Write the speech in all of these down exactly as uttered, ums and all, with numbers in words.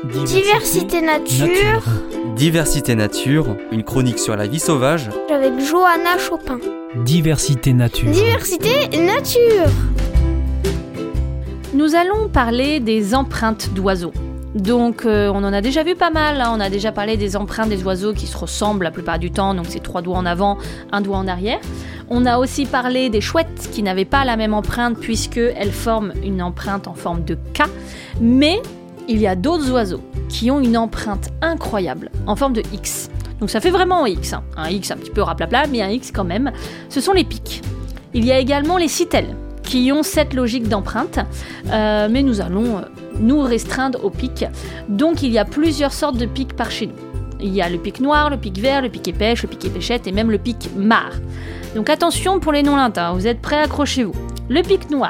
Diversité nature. Diversité nature, une chronique sur la vie sauvage. Avec Johanna Chopin. Diversité nature. Diversité nature. Nous allons parler des empreintes d'oiseaux. Donc euh, on en a déjà vu pas mal, hein. On a déjà parlé des empreintes des oiseaux qui se ressemblent la plupart du temps, donc c'est trois doigts en avant, un doigt en arrière. On a aussi parlé des chouettes qui n'avaient pas la même empreinte puisqu'elles forment une empreinte en forme de K. Mais il y a d'autres oiseaux qui ont une empreinte incroyable en forme de X. Donc ça fait vraiment un X, hein. Un X un petit peu raplapla, mais un X quand même. Ce sont les pics. Il y a également les citelles qui ont cette logique d'empreinte, euh, mais nous allons... Euh, nous restreindre aux pics. Donc il y a plusieurs sortes de pics par chez nous. Il y a le pic noir, le pic vert, le pic épêche, le pic épêchette et même le pic marre. Donc attention pour les noms latins, vous êtes prêts, accrochez-vous. Le pic noir,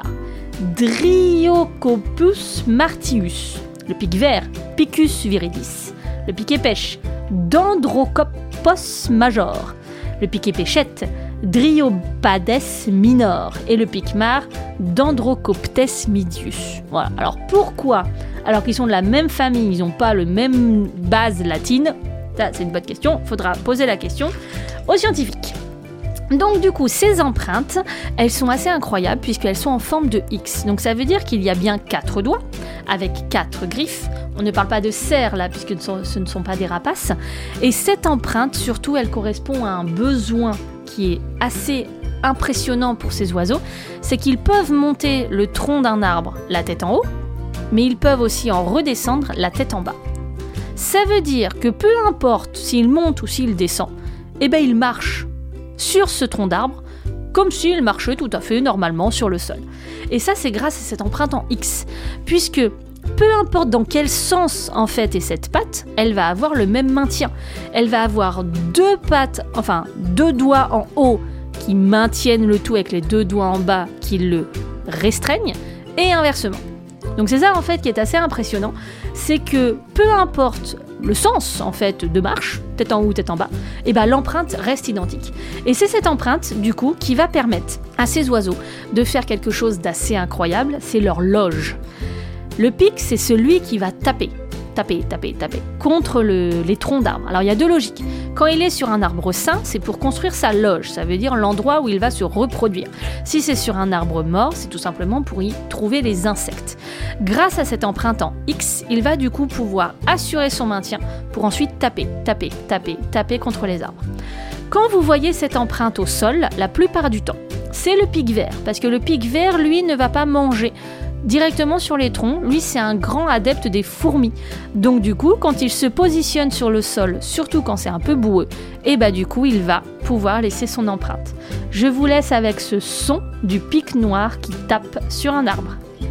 Dryocopus martius. Le pic vert, Picus viridis. Le pic épêche, Dendrocopos major. Le pic épêchette, Dryopades minor, et le pic marre, Dendrocoptes midius. Voilà. Alors pourquoi, alors qu'ils sont de la même famille, ils n'ont pas le même base latine? Ça, c'est une bonne question. Il faudra poser la question aux scientifiques. Donc du coup, ces empreintes, elles sont assez incroyables puisqu'elles sont en forme de X. Donc ça veut dire qu'il y a bien quatre doigts avec quatre griffes. On ne parle pas de cerfs là puisque ce ne sont pas des rapaces. Et cette empreinte, surtout, elle correspond à un besoin qui est assez impressionnant pour ces oiseaux, c'est qu'ils peuvent monter le tronc d'un arbre la tête en haut, mais ils peuvent aussi en redescendre la tête en bas. Ça veut dire que peu importe s'ils montent ou s'ils descendent, eh ben ils marchent sur ce tronc d'arbre comme s'ils marchaient tout à fait normalement sur le sol. Et ça, c'est grâce à cette empreinte en X, puisque peu importe dans quel sens en fait est cette patte, elle va avoir le même maintien. Elle va avoir deux pattes, enfin deux doigts en haut qui maintiennent le tout avec les deux doigts en bas qui le restreignent, et inversement. Donc c'est ça en fait qui est assez impressionnant, c'est que peu importe le sens en fait de marche, tête en haut ou tête en bas, et ben l'empreinte reste identique. Et c'est cette empreinte du coup qui va permettre à ces oiseaux de faire quelque chose d'assez incroyable, c'est leur loge. Le pic, c'est celui qui va taper, taper, taper, taper contre le, les troncs d'arbres. Alors il y a deux logiques. Quand il est sur un arbre sain, c'est pour construire sa loge, ça veut dire l'endroit où il va se reproduire. Si c'est sur un arbre mort, c'est tout simplement pour y trouver les insectes. Grâce à cette empreinte en X, il va du coup pouvoir assurer son maintien pour ensuite taper, taper, taper, taper contre les arbres. Quand vous voyez cette empreinte au sol, la plupart du temps, c'est le pic vert, parce que le pic vert, lui, ne va pas manger directement sur les troncs. Lui, c'est un grand adepte des fourmis. Donc du coup, quand il se positionne sur le sol, surtout quand c'est un peu boueux, et bah du coup, il va pouvoir laisser son empreinte. Je vous laisse avec ce son du pic noir qui tape sur un arbre.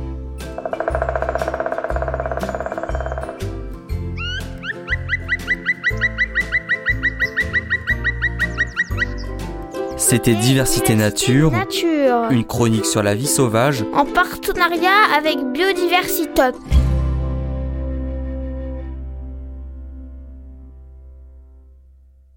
C'était Diversité nature, Nature. une chronique sur la vie sauvage. En partenariat avec Biodiversitop.